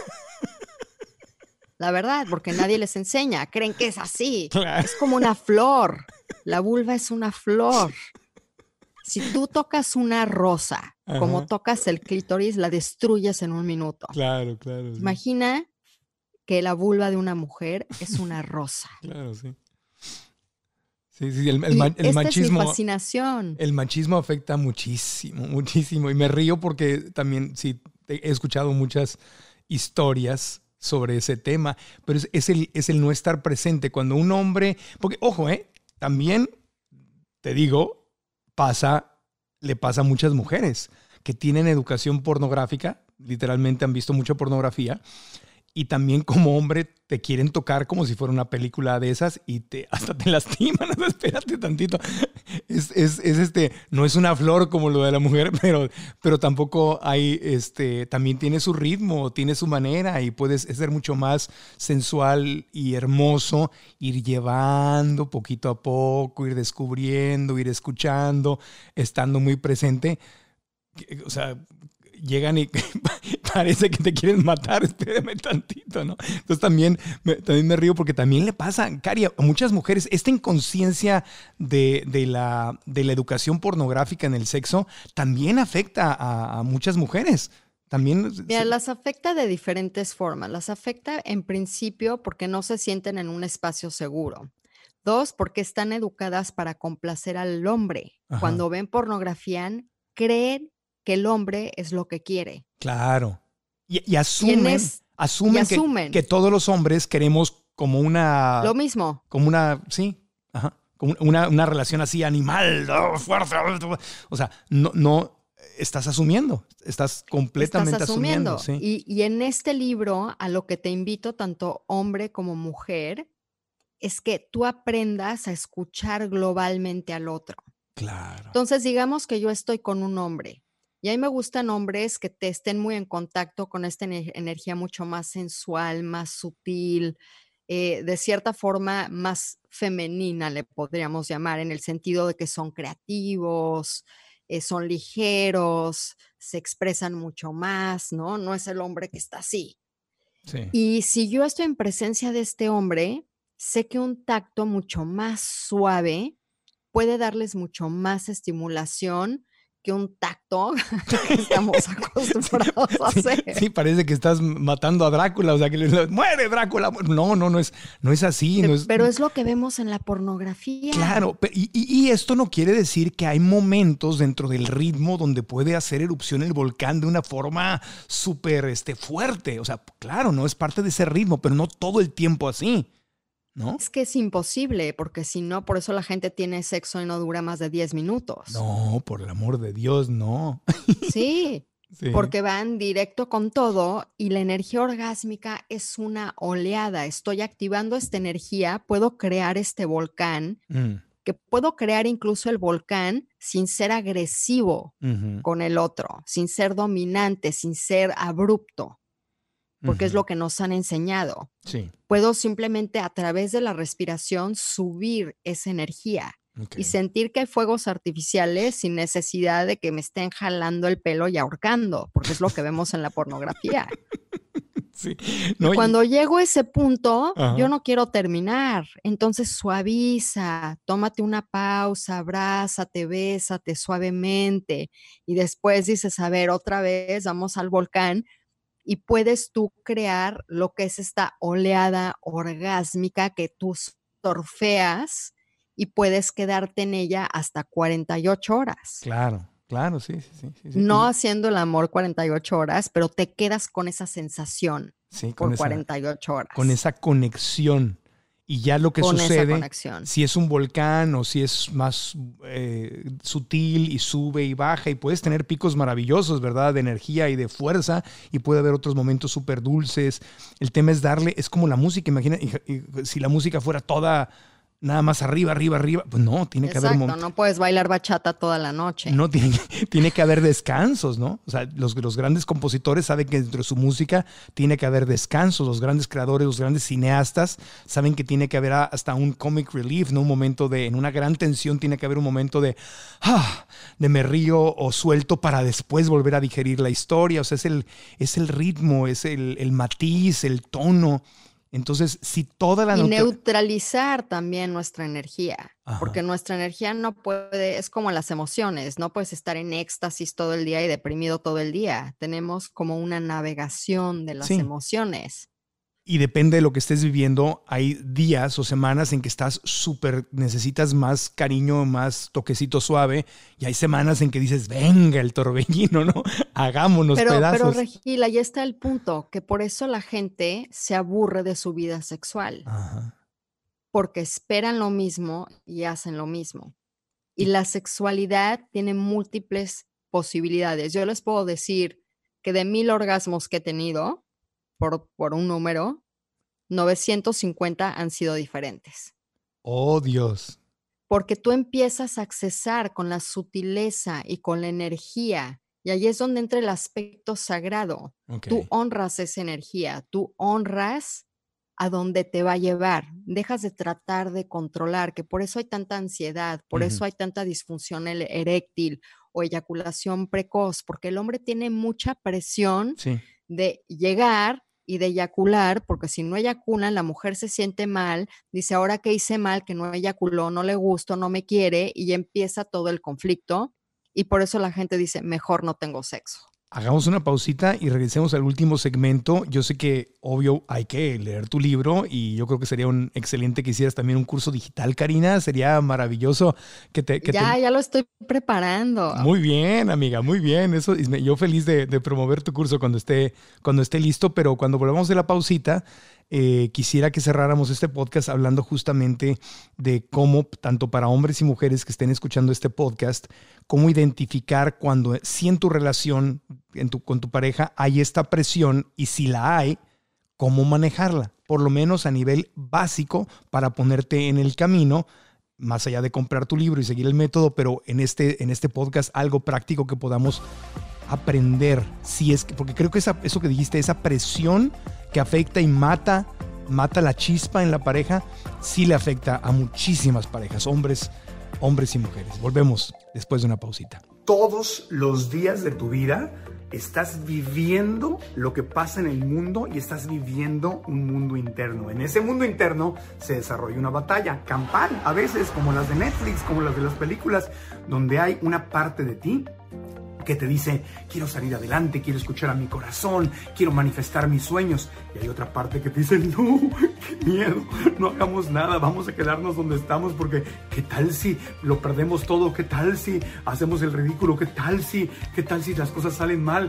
La verdad, porque nadie les enseña, creen que es así. Claro. Es como una flor, la vulva es una flor. Si tú tocas una rosa, como tocas el clítoris, la destruyes en un minuto. Claro, claro. Sí. Imagina que la vulva de una mujer es una rosa. Claro, sí. Sí, el esta machismo. Es mi fascinación. El machismo afecta muchísimo, muchísimo. Y me río porque también sí he escuchado muchas historias sobre ese tema, pero es el no estar presente. Cuando un hombre, porque ojo, también te digo, le pasa a muchas mujeres que tienen educación pornográfica, literalmente han visto mucha pornografía, y también como hombre te quieren tocar como si fuera una película de esas y hasta te lastiman. Espérate tantito. No es una flor como lo de la mujer, pero tampoco hay, también tiene su ritmo, tiene su manera y puedes ser mucho más sensual y hermoso, ir llevando poquito a poco, ir descubriendo, ir escuchando, estando muy presente. O sea, llegan y parece que te quieren matar, espérame tantito, ¿no? Entonces también me río porque también le pasa, Cari, a muchas mujeres, esta inconsciencia de la educación pornográfica en el sexo también afecta a muchas mujeres. También Mira, las afecta de diferentes formas. Las afecta en principio porque no se sienten en un espacio seguro. 2, porque están educadas para complacer al hombre. Ajá. Cuando ven pornografía, creen que el hombre es lo que quiere. Claro. Y asumen que todos los hombres queremos como una... Lo mismo. Como una... Sí. Ajá. Como una relación así animal, fuerte. O sea, no estás asumiendo. Estás completamente asumiendo. Sí. Y en este libro, a lo que te invito, tanto hombre como mujer, es que tú aprendas a escuchar globalmente al otro. Claro. Entonces, digamos que yo estoy con un hombre. Y a mí me gustan hombres que te estén muy en contacto con esta energía mucho más sensual, más sutil, de cierta forma más femenina, le podríamos llamar, en el sentido de que son creativos, son ligeros, se expresan mucho más, ¿no? No es el hombre que está así. Sí. Y si yo estoy en presencia de este hombre, sé que un tacto mucho más suave puede darles mucho más estimulación que un tacto que estamos acostumbrados a hacer. Sí, parece que estás matando a Drácula, o sea, que ¡muere Drácula! No es así. Pero es lo que vemos en la pornografía. Claro, y esto no quiere decir que hay momentos dentro del ritmo donde puede hacer erupción el volcán de una forma súper fuerte. O sea, claro, no es parte de ese ritmo, pero no todo el tiempo así. ¿No? Es que es imposible, porque si no, por eso la gente tiene sexo y no dura más de 10 minutos. No, por el amor de Dios, no. Sí, porque van directo con todo y la energía orgásmica es una oleada. Estoy activando esta energía, puedo crear este volcán, que puedo crear incluso el volcán sin ser agresivo con el otro, sin ser dominante, sin ser abrupto. Porque es lo que nos han enseñado. Sí. Puedo simplemente a través de la respiración subir esa energía y sentir que hay fuegos artificiales sin necesidad de que me estén jalando el pelo y ahorcando, porque es lo que vemos en la pornografía. Sí. No, cuando llego a ese punto, yo no quiero terminar. Entonces suaviza, tómate una pausa, abrázate, bésate suavemente y después dices, a ver, otra vez vamos al volcán. Y puedes tú crear lo que es esta oleada orgásmica que tú surfeas y puedes quedarte en ella hasta 48 horas. Claro, sí. No haciendo el amor 48 horas, pero te quedas con esa sensación por 48 horas. Con esa conexión. Y ya lo que sucede, si es un volcán o si es más sutil y sube y baja y puedes tener picos maravillosos, ¿verdad? De energía y de fuerza y puede haber otros momentos súper dulces. El tema es es como la música, imagina, si la música fuera toda nada más arriba, pues no, tiene que haber momentos. No puedes bailar bachata toda la noche. No, tiene que haber descansos, ¿no? O sea, los grandes compositores saben que dentro de su música tiene que haber descansos. Los grandes creadores, los grandes cineastas saben que tiene que haber hasta un comic relief, ¿no? Un momento en una gran tensión tiene que haber un momento de me río o suelto para después volver a digerir la historia. O sea, es el ritmo, es el matiz, el tono. Entonces, si toda la... Y neutralizar también nuestra energía, porque nuestra energía no puede, es como las emociones, no puedes estar en éxtasis todo el día y deprimido todo el día. Tenemos como una navegación de las emociones. Y depende de lo que estés viviendo, hay días o semanas en que necesitas más cariño, más toquecito suave, y hay semanas en que dices, venga el torbellino, ¿no? Hagámonos pedazos. Pero Regila, ya está el punto, que por eso la gente se aburre de su vida sexual. Ajá. Porque esperan lo mismo y hacen lo mismo. Y la sexualidad tiene múltiples posibilidades. Yo les puedo decir que de 1000 orgasmos que he tenido, por un número, 950 han sido diferentes. Oh, Dios. Porque tú empiezas a accesar con la sutileza y con la energía, y ahí es donde entra el aspecto sagrado. Okay. Tú honras esa energía, tú honras a donde te va a llevar. Dejas de tratar de controlar, que por eso hay tanta ansiedad, por eso hay tanta disfunción eréctil o eyaculación precoz, porque el hombre tiene mucha presión de llegar y de eyacular, porque si no eyaculan, la mujer se siente mal, dice, ahora que hice mal, que no eyaculó, no le gusto, no me quiere, y ya empieza todo el conflicto, y por eso la gente dice, mejor no tengo sexo. Hagamos una pausita y regresemos al último segmento. Yo sé que, obvio, hay que leer tu libro y yo creo que sería un excelente que hicieras también un curso digital, Karina. Sería maravilloso ya lo estoy preparando. Muy bien, amiga, muy bien. Eso, yo feliz de promover tu curso cuando esté listo, pero cuando volvamos de la pausita, quisiera que cerráramos este podcast hablando justamente de cómo, tanto para hombres y mujeres que estén escuchando este podcast, cómo identificar cuando sí en tu relación con tu pareja hay esta presión, y si la hay, cómo manejarla, por lo menos a nivel básico, para ponerte en el camino, más allá de comprar tu libro y seguir el método, pero en este podcast algo práctico que podamos aprender, porque creo que eso que dijiste, esa presión que afecta y mata la chispa en la pareja, sí le afecta a muchísimas parejas, hombres y mujeres. Volvemos después de una pausita. Todos los días de tu vida estás viviendo lo que pasa en el mundo y estás viviendo un mundo interno. En ese mundo interno se desarrolla una batalla campal, a veces como las de Netflix, como las de las películas, donde hay una parte de ti que te dice, quiero salir adelante, quiero escuchar a mi corazón, quiero manifestar mis sueños. Y hay otra parte que te dice, no, qué miedo, no hagamos nada, vamos a quedarnos donde estamos, porque ¿qué tal si lo perdemos todo? ¿Qué tal si hacemos el ridículo? ¿Qué tal si las cosas salen mal?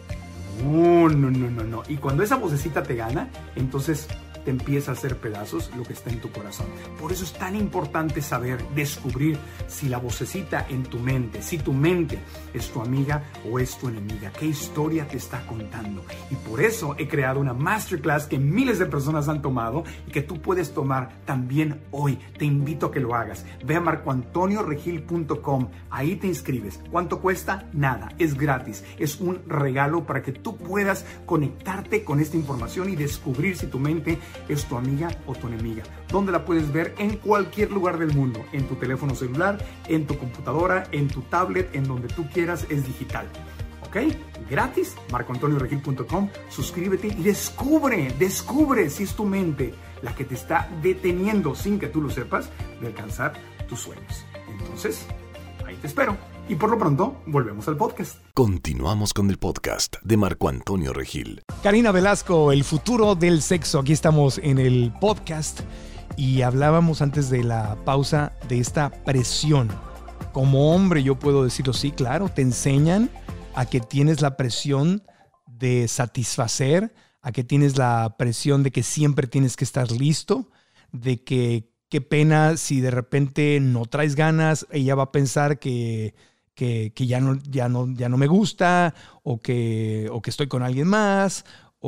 No. Y cuando esa vocecita te gana, entonces te empieza a hacer pedazos lo que está en tu corazón. Por eso es tan importante saber, descubrir si la vocecita en tu mente, si tu mente es tu amiga o es tu enemiga, qué historia te está contando. Y por eso he creado una masterclass que miles de personas han tomado y que tú puedes tomar también hoy. Te invito a que lo hagas. Ve a marcoantonioregil.com, ahí te inscribes. ¿Cuánto cuesta? Nada, es gratis. Es un regalo para que tú puedas conectarte con esta información y descubrir si tu mente es tu amiga o tu enemiga. ¿Dónde la puedes ver? En cualquier lugar del mundo, en tu teléfono celular, en tu computadora, en tu tablet, en donde tú quieras, es digital. ¿Ok? Gratis, marcoantonioregil.com, suscríbete y descubre si es tu mente la que te está deteniendo, sin que tú lo sepas, de alcanzar tus sueños. Entonces, ahí te espero. Y por lo pronto, volvemos al podcast. Continuamos con el podcast de Marco Antonio Regil. Karina Velasco, el futuro del sexo. Aquí estamos en el podcast y hablábamos antes de la pausa de esta presión. Como hombre yo puedo decirlo, sí, claro, te enseñan a que tienes la presión de satisfacer, a que tienes la presión de que siempre tienes que estar listo, de que qué pena si de repente no traes ganas, ella va a pensar que ya no me gusta, o que estoy con alguien más,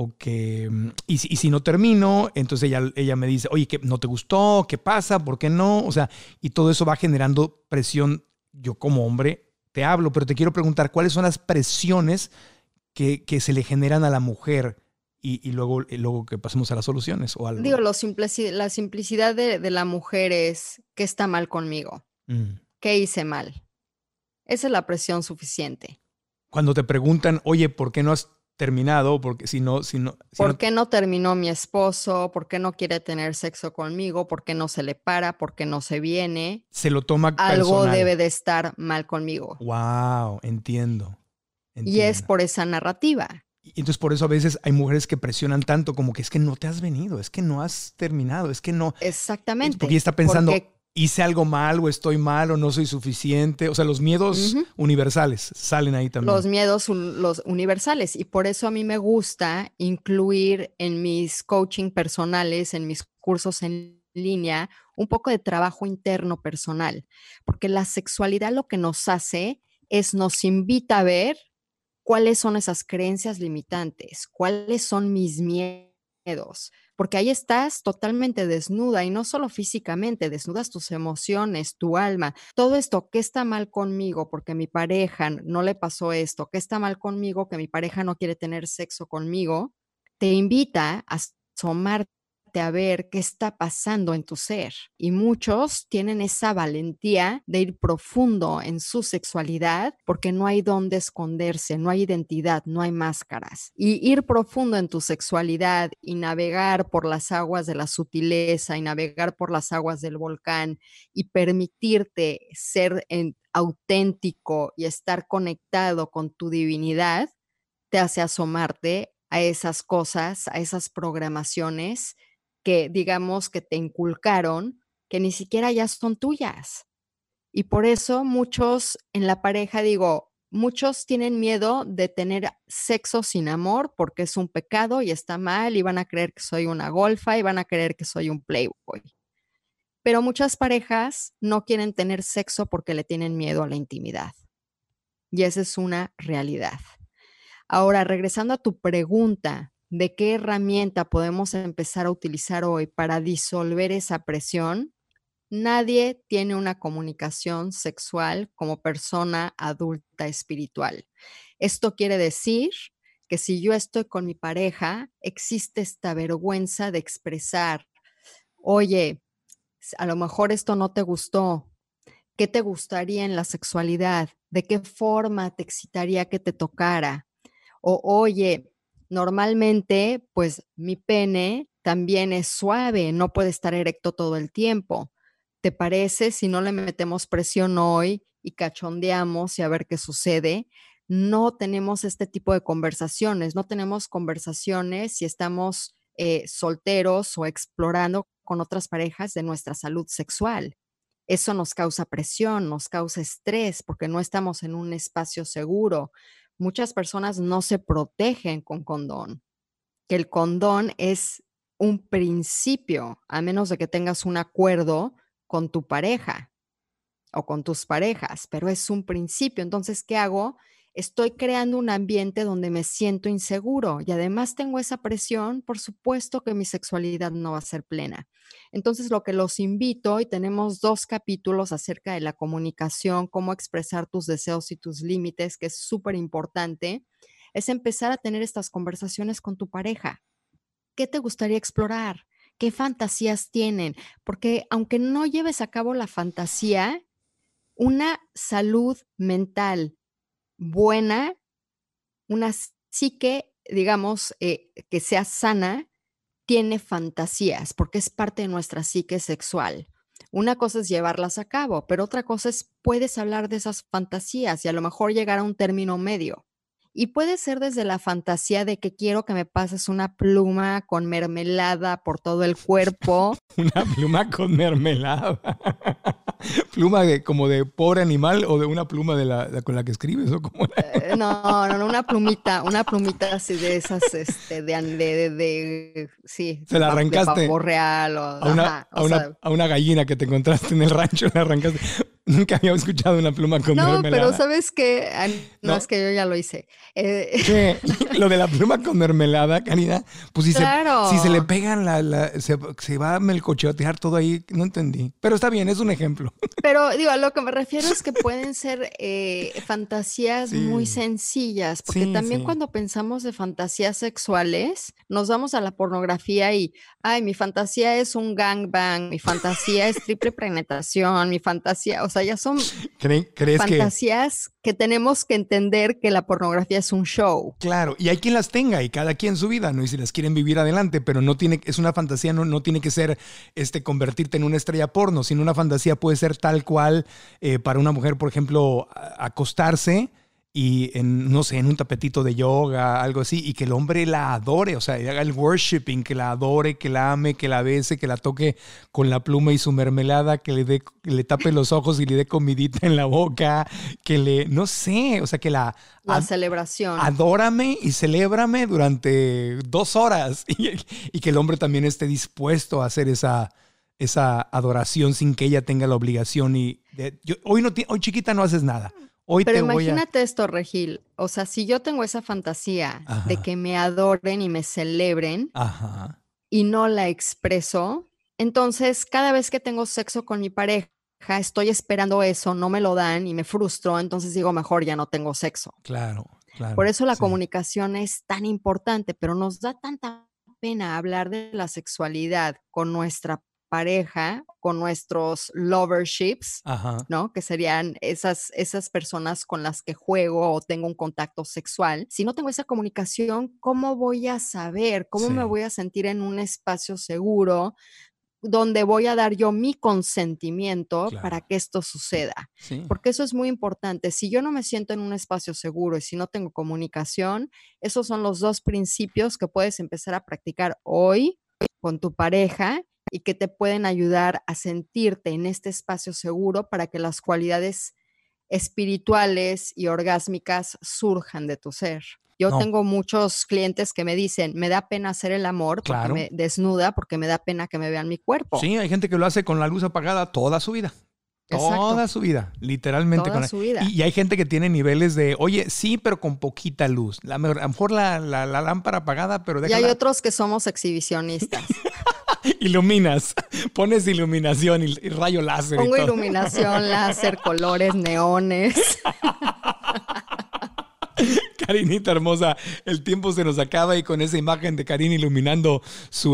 y si no termino, entonces ella me dice, oye, ¿qué no te gustó? ¿Qué pasa? ¿Por qué no? O sea, y todo eso va generando presión. Yo como hombre te hablo, pero te quiero preguntar, ¿cuáles son las presiones que se le generan a la mujer? Y luego que pasemos a las soluciones o algo. Digo, la simplicidad de la mujer es, ¿qué está mal conmigo? ¿Qué hice mal? Esa es la presión suficiente. Cuando te preguntan, oye, ¿por qué no has terminado? Porque ¿Por qué no terminó mi esposo? ¿Por qué no quiere tener sexo conmigo? ¿Por qué no se le para? ¿Por qué no se viene? Se lo toma personal. Algo debe de estar mal conmigo. Wow, entiendo. Y es por esa narrativa. Y entonces por eso a veces hay mujeres que presionan tanto como que es que no te has venido, es que no has terminado, es que no. Exactamente. Porque ella está pensando, Porque hice algo mal o estoy mal o no soy suficiente. O sea, los miedos universales salen ahí también. los miedos, los universales. Y por eso a mí me gusta incluir en mis coaching personales, en mis cursos en línea, un poco de trabajo interno personal. Porque la sexualidad lo que nos hace es nos invita a ver cuáles son esas creencias limitantes, cuáles son mis miedos, porque ahí estás totalmente desnuda y no solo físicamente, desnudas tus emociones, tu alma, todo esto, ¿qué está mal conmigo? Porque mi pareja no le pasó esto, ¿qué está mal conmigo? Que mi pareja no quiere tener sexo conmigo, te invita a asomarte a ver qué está pasando en tu ser. Y muchos tienen esa valentía de ir profundo en su sexualidad porque no hay dónde esconderse, no hay identidad, no hay máscaras. Y ir profundo en tu sexualidad y navegar por las aguas de la sutileza y navegar por las aguas del volcán y permitirte ser auténtico y estar conectado con tu divinidad, te hace asomarte a esas cosas, a esas programaciones que digamos que te inculcaron, que ni siquiera ya son tuyas. Y por eso muchos en la pareja, digo, muchos tienen miedo de tener sexo sin amor porque es un pecado y está mal y van a creer que soy una golfa y van a creer que soy un playboy. Pero muchas parejas no quieren tener sexo porque le tienen miedo a la intimidad. Y esa es una realidad. Ahora, regresando a tu pregunta, ¿de qué herramienta podemos empezar a utilizar hoy para disolver esa presión? Nadie tiene una comunicación sexual como persona adulta espiritual. Esto quiere decir que si yo estoy con mi pareja, existe esta vergüenza de expresar, oye, a lo mejor esto no te gustó. ¿Qué te gustaría en la sexualidad? ¿De qué forma te excitaría que te tocara? O, oye, normalmente, pues mi pene también es suave, no puede estar erecto todo el tiempo. ¿Te parece si no le metemos presión hoy y cachondeamos y a ver qué sucede? No tenemos este tipo de conversaciones, no tenemos conversaciones si estamos solteros o explorando con otras parejas de nuestra salud sexual. Eso nos causa presión, nos causa estrés porque no estamos en un espacio seguro. Muchas personas no se protegen con condón, que el condón es un principio, a menos de que tengas un acuerdo con tu pareja o con tus parejas, pero es un principio. Entonces, ¿qué hago? Estoy creando un ambiente donde me siento inseguro y además tengo esa presión, por supuesto que mi sexualidad no va a ser plena. Entonces, lo que los invito, y tenemos 2 capítulos acerca de la comunicación, cómo expresar tus deseos y tus límites, que es súper importante, es empezar a tener estas conversaciones con tu pareja. ¿Qué te gustaría explorar? ¿Qué fantasías tienen? Porque aunque no lleves a cabo la fantasía, una salud mental buena, una psique, digamos, que sea sana, tiene fantasías, porque es parte de nuestra psique sexual. Una cosa es llevarlas a cabo, pero otra cosa es, puedes hablar de esas fantasías y a lo mejor llegar a un término medio. Y puede ser desde la fantasía de que quiero que me pases una pluma con mermelada por todo el cuerpo. Una pluma con mermelada. ¿Pluma como de pobre animal o de una pluma con la que escribes? ¿O cómo? No, una plumita así de esas, sí. Se la arrancaste. De pavo real a una gallina que te encontraste en el rancho, la arrancaste. Nunca había escuchado una pluma con mermelada. No, pero ¿sabes qué? No, es que yo ya lo hice. ¿Qué? Lo de la pluma con mermelada, Karina, pues si, claro. Si se le pegan, se va a melcochotear todo ahí. No entendí. Pero está bien, es un ejemplo. Pero digo, a lo que me refiero es que pueden ser fantasías muy sencillas, porque también cuando pensamos de fantasías sexuales, nos vamos a la pornografía y, ay, mi fantasía es un gangbang, mi fantasía es triple penetración, mi fantasía, o sea, ya son fantasías que tenemos que entender que la pornografía es un show. Claro, y hay quien las tenga y cada quien su vida, ¿no? Y si las quieren vivir adelante, pero no tiene, es una fantasía, no tiene que ser convertirte en una estrella porno, sino una fantasía puede ser tal cual para una mujer, por ejemplo, acostarse y no sé, en un tapetito de yoga, algo así, y que el hombre la adore, o sea, haga el worshiping, que la adore, que la ame, que la bese, que la toque con la pluma y su mermelada, que le tape los ojos y le dé comidita en la boca, no sé, o sea, que la celebración. Adórame y celébrame durante 2 horas y que el hombre también esté dispuesto a hacer esa adoración sin que ella tenga la obligación hoy chiquita no haces nada. Pero imagínate esto, Regil. O sea, si yo tengo esa fantasía de que me adoren y me celebren y no la expreso, entonces cada vez que tengo sexo con mi pareja, estoy esperando eso, no me lo dan y me frustro, entonces digo, mejor ya no tengo sexo. Claro. Por eso la comunicación es tan importante, pero nos da tanta pena hablar de la sexualidad con nuestra pareja, con nuestros loverships, ¿no? Que serían esas personas con las que juego o tengo un contacto sexual. Si no tengo esa comunicación, ¿cómo voy a saber? ¿Cómo me voy a sentir en un espacio seguro donde voy a dar yo mi consentimiento para que esto suceda? Sí. Porque eso es muy importante. Si yo no me siento en un espacio seguro y si no tengo comunicación, esos son los 2 principios que puedes empezar a practicar hoy con tu pareja y que te pueden ayudar a sentirte en este espacio seguro para que las cualidades espirituales y orgásmicas surjan de tu ser. Yo tengo muchos clientes que me dicen, me da pena hacer el amor porque me desnuda, porque me da pena que me vean mi cuerpo. Sí, hay gente que lo hace con la luz apagada toda su vida. Toda su vida, literalmente. Toda su vida. Y hay gente que tiene niveles de, oye, sí, pero con poquita luz. A lo mejor la lámpara apagada, pero déjala. Y hay otros que somos exhibicionistas. Iluminas, pones iluminación y rayo láser. Pongo iluminación, láser, colores, neones. Karinita hermosa, el tiempo se nos acaba y con esa imagen de Karin iluminando su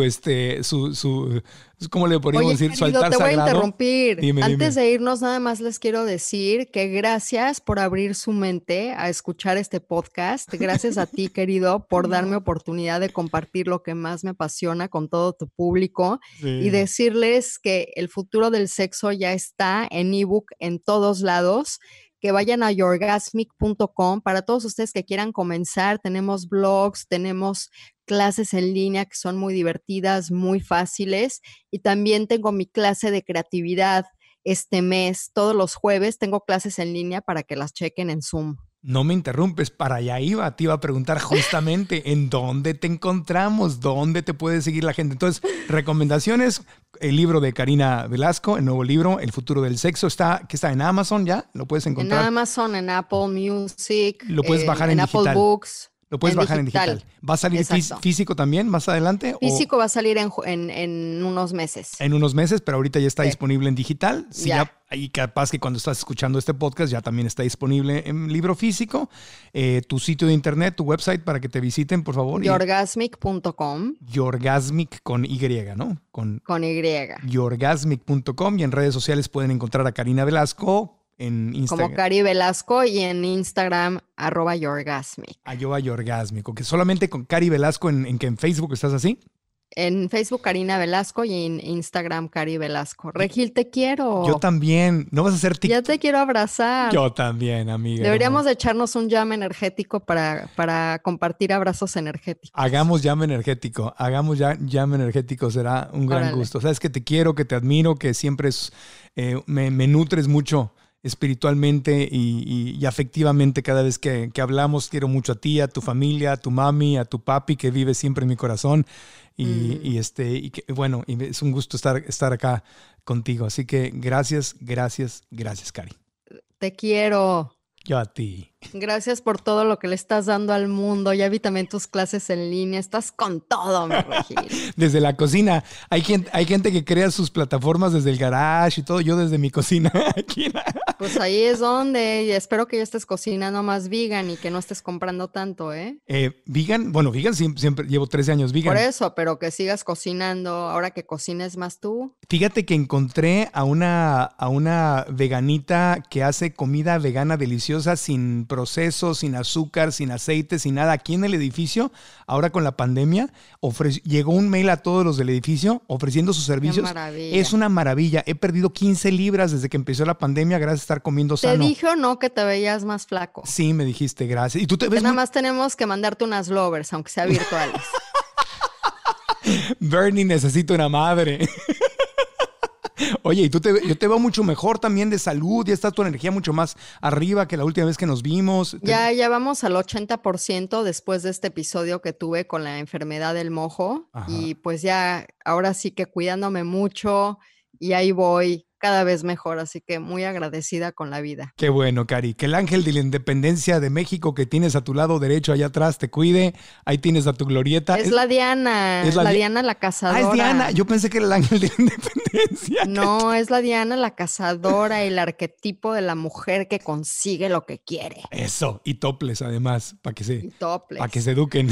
¿cómo le podríamos decir? Querido, su altar te voy sagrado. A interrumpir. Dime. Antes de irnos, nada más les quiero decir que gracias por abrir su mente a escuchar este podcast. Gracias a ti, querido, por darme oportunidad de compartir lo que más me apasiona con todo tu público y decirles que el futuro del sexo ya está en ebook en todos lados. Que vayan a yourgasmic.com. Para todos ustedes que quieran comenzar, tenemos blogs, tenemos clases en línea que son muy divertidas, muy fáciles. Y también tengo mi clase de creatividad este mes. Todos los jueves tengo clases en línea para que las chequen en Zoom. No me interrumpes, para allá iba. Te iba a preguntar justamente en dónde te encontramos, dónde te puede seguir la gente. Entonces, recomendaciones, el libro de Karina Velasco, el nuevo libro, El futuro del sexo, que está en Amazon ya, lo puedes encontrar. En Amazon, en Apple Music, lo puedes bajar en digital. Apple Books. Lo puedes bajar en digital. ¿Va a salir físico también más adelante? Físico va a salir en unos meses. En unos meses, pero ahorita ya está disponible en digital. Sí, y capaz que cuando estás escuchando este podcast ya también está disponible en libro físico. Tu sitio de internet, tu website para que te visiten, por favor. Yourgasmic.com. Yourgasmic con Y, ¿no? Con Y. Yourgasmic.com y en redes sociales pueden encontrar a Karina Velasco. En Instagram. Como Cari Velasco y en Instagram @yourgasmic. @yourgasmic. Que solamente con Cari Velasco en Facebook estás así. En Facebook Karina Velasco y en Instagram Cari Velasco. Regil, te quiero. Yo también. ¿No vas a hacer TikTok? Ya te quiero abrazar. Yo también, amiga. Deberíamos de echarnos un jam energético para compartir abrazos energéticos. Hagamos jam energético. Jam energético. Será un gran gusto. Sabes que te quiero, que te admiro, que siempre me nutres mucho espiritualmente y afectivamente cada vez que hablamos. Quiero mucho a ti, a tu familia, a tu mami, a tu papi que vive siempre en mi corazón y es un gusto estar acá contigo. Así que gracias, Cari. Te quiero. Yo a ti. Gracias por todo lo que le estás dando al mundo. Ya vi también tus clases en línea. Estás con todo, mi Regil. Desde la cocina. Hay gente que crea sus plataformas desde el garage y todo. Yo desde mi cocina. Pues ahí es donde. Y espero que ya estés cocinando más vegan y que no estés comprando tanto, ¿eh? Vegan. Bueno, vegan siempre llevo 13 años vegan. Por eso, pero que sigas cocinando ahora que cocines más tú. Fíjate que encontré a una veganita que hace comida vegana deliciosa sin proceso, sin azúcar, sin aceite, sin nada. Aquí en el edificio, ahora con la pandemia, llegó un mail a todos los del edificio ofreciendo sus servicios. ¡Qué maravilla! Es una maravilla. He perdido 15 libras desde que empezó la pandemia gracias estar comiendo sano. ¿Te dije o no que te veías más flaco? Sí, me dijiste, gracias. Y tú te ves nada más tenemos que mandarte unas lovers, aunque sea virtuales. Bernie, necesito una madre. Oye, y yo te veo mucho mejor también de salud, ya está tu energía mucho más arriba que la última vez que nos vimos. Ya vamos al 80% después de este episodio que tuve con la enfermedad del mojo. Ajá. Y pues ya, ahora sí que cuidándome mucho y ahí voy cada vez mejor, así que muy agradecida con la vida. Qué bueno, Cari, que el ángel de la independencia de México que tienes a tu lado derecho allá atrás te cuide, ahí tienes a tu glorieta. Es la Diana, es la Diana la cazadora. Ah, es Diana, yo pensé que era el ángel de la independencia. No, es la Diana la cazadora, el arquetipo de la mujer que consigue lo que quiere. Eso, y topless además, para que se eduquen.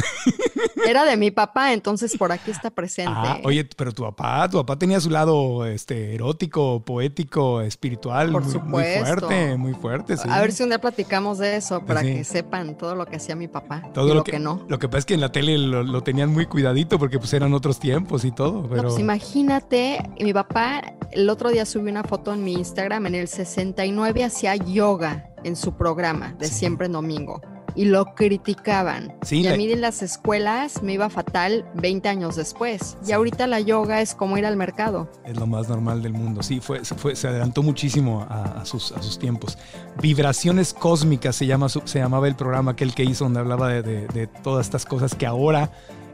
Era de mi papá, entonces por aquí está presente. Ah, oye, pero tu papá tenía su lado erótico, poético, espiritual, por supuesto. Muy fuerte, sí. A ver si un día platicamos de eso para que sepan todo lo que hacía mi papá todo y lo que no. Lo que pasa es que en la tele lo tenían muy cuidadito porque pues eran otros tiempos y todo. Pero... No, pues imagínate, mi papá el otro día subió una foto en mi Instagram, en el 69 hacía yoga en su programa de Siempre en Domingo. Y lo criticaban. Sí, y a mí en las escuelas me iba fatal 20 años después. Y ahorita la yoga es como ir al mercado. Es lo más normal del mundo. Sí, se adelantó muchísimo a sus tiempos. Vibraciones Cósmicas se llamaba el programa aquel que hizo, donde hablaba de todas estas cosas que ahora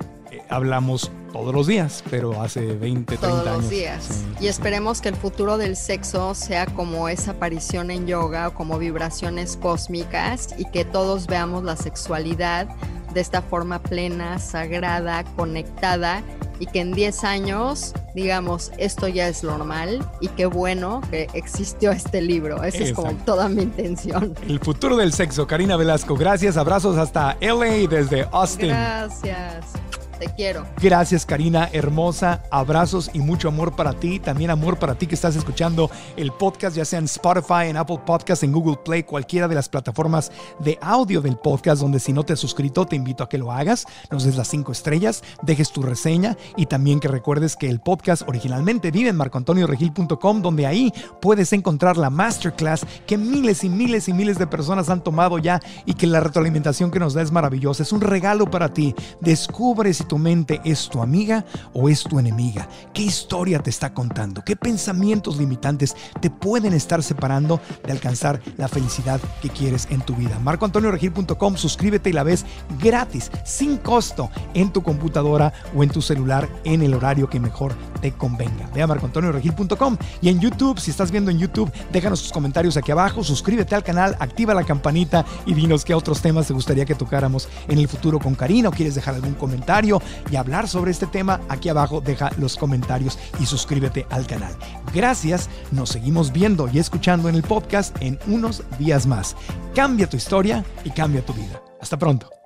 hablamos todos los días, pero hace 20, 30 años. Todos los días. Sí. Y esperemos que el futuro del sexo sea como esa aparición en yoga o como vibraciones cósmicas y que todos veamos la sexualidad de esta forma plena, sagrada, conectada y que en 10 años digamos esto ya es normal y qué bueno que existió este libro. Esa es como toda mi intención. El futuro del sexo. Karina Velasco, gracias, abrazos hasta LA desde Austin. Gracias. Te quiero. Gracias, Karina, hermosa. Abrazos y mucho amor para ti. También amor para ti que estás escuchando el podcast, ya sea en Spotify, en Apple Podcasts, en Google Play, cualquiera de las plataformas de audio del podcast, donde si no te has suscrito, te invito a que lo hagas. Nos des las 5 estrellas, dejes tu reseña y también que recuerdes que el podcast originalmente vive en marcoantonioregil.com, donde ahí puedes encontrar la masterclass que miles y miles y miles de personas han tomado ya y que la retroalimentación que nos da es maravillosa. Es un regalo para ti. Descubre si tu mente es tu amiga o es tu enemiga. ¿Qué historia te está contando? ¿Qué pensamientos limitantes te pueden estar separando de alcanzar la felicidad que quieres en tu vida? marcoantonioregil.com, suscríbete y la ves gratis, sin costo, en tu computadora o en tu celular en el horario que mejor te convenga. Ve a marcoantonioregil.com y en YouTube, si estás viendo en YouTube, déjanos tus comentarios aquí abajo, suscríbete al canal, activa la campanita y dinos qué otros temas te gustaría que tocáramos en el futuro con Karina o quieres dejar algún comentario y hablar sobre este tema. Aquí abajo deja los comentarios y suscríbete al canal. Gracias, nos seguimos viendo y escuchando en el podcast en unos días más. Cambia tu historia y cambia tu vida. Hasta pronto.